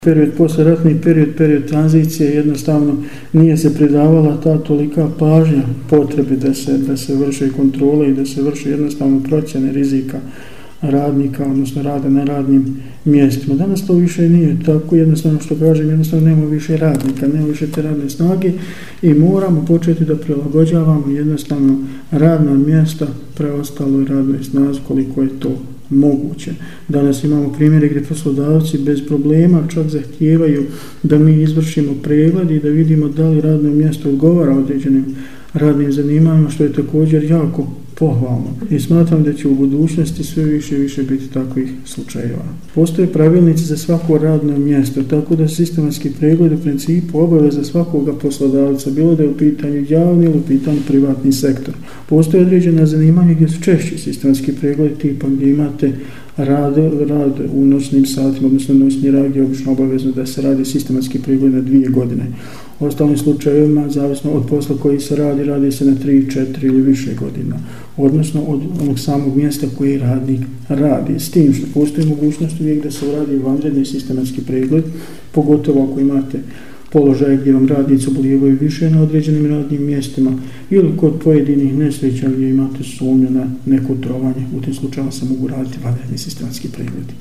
Period poslijeratni period tranzicije, jednostavno nije se pridavala ta tolika pažnja potrebi da se vrše kontrole i da se vrše jednostavno procjene rizika radnika, odnosno rada na radnim mjestima. Danas to više nije tako, jednostavno što kažem, jednostavno nema više radnika, nema više te radne snage i moramo početi da prilagođavamo jednostavno radna mjesta preostaloj radnoj snazi koliko je to moguće. Danas imamo primjere gdje poslodavci bez problema čak zahtijevaju da mi izvršimo pregled i da vidimo da li radno mjesto odgovara određenim radnim zanimanjima, što je također jako pohvalno. I smatram da će u budućnosti sve više i više biti takvih slučajeva. Postoje pravilnici za svako radno mjesto, tako da sistematski pregled u principu obaveza svakoga poslodavca, bilo da je u pitanju javni ili u pitanju privatni sektor. Postoje određena zanimanja gdje su češći sistematski pregled, tipa gdje imate rad u noćnim satima, odnosno noćni rad je obično obavezno da se radi sistematski pregled na 2 godine. U ostalim slučajevima, zavisno od posla koji se radi se na 3, 4 ili više godina, odnosno od onog samog mjesta koji radnik radi. S tim što postoji mogućnost uvijek da se uradi vanredni sistematski pregled, pogotovo ako imate položaje gdje vam radnici obolijevaju više na određenim radnim mjestima ili kod pojedinih nesreća gdje imate sumnju na neko trovanje. U tim slučajima se mogu raditi vanredni sistematski pregledi.